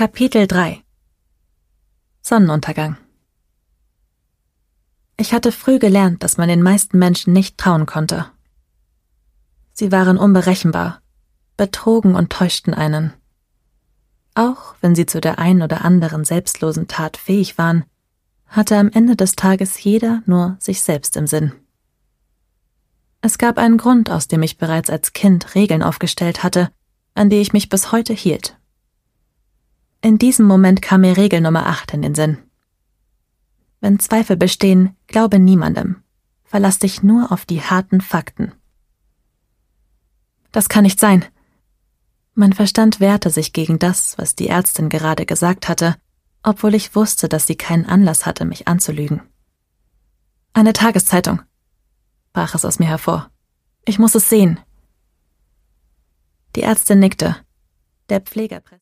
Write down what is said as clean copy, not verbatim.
Kapitel 3 Sonnenuntergang. Ich hatte früh gelernt, dass man den meisten Menschen nicht trauen konnte. Sie waren unberechenbar, betrogen und täuschten einen. Auch wenn sie zu der ein oder anderen selbstlosen Tat fähig waren, hatte am Ende des Tages jeder nur sich selbst im Sinn. Es gab einen Grund, aus dem ich bereits als Kind Regeln aufgestellt hatte, an die ich mich bis heute hielt. In diesem Moment kam mir Regel Nummer 8 in den Sinn. Wenn Zweifel bestehen, glaube niemandem. Verlass dich nur auf die harten Fakten. Das kann nicht sein. Mein Verstand wehrte sich gegen das, was die Ärztin gerade gesagt hatte, obwohl ich wusste, dass sie keinen Anlass hatte, mich anzulügen. Eine Tageszeitung, brach es aus mir hervor. Ich muss es sehen. Die Ärztin nickte. Der Pfleger presste